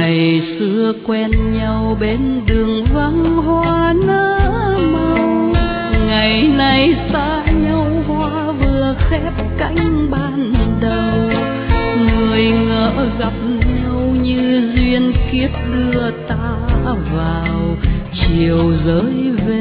Ngày xưa quen nhau bên đường vắng hoa nở màu, ngày nay xa nhau hoa vừa khép cánh ban đầu. Người ngỡ gặp nhau như duyên kiếp đưa ta vào, chiều rơi về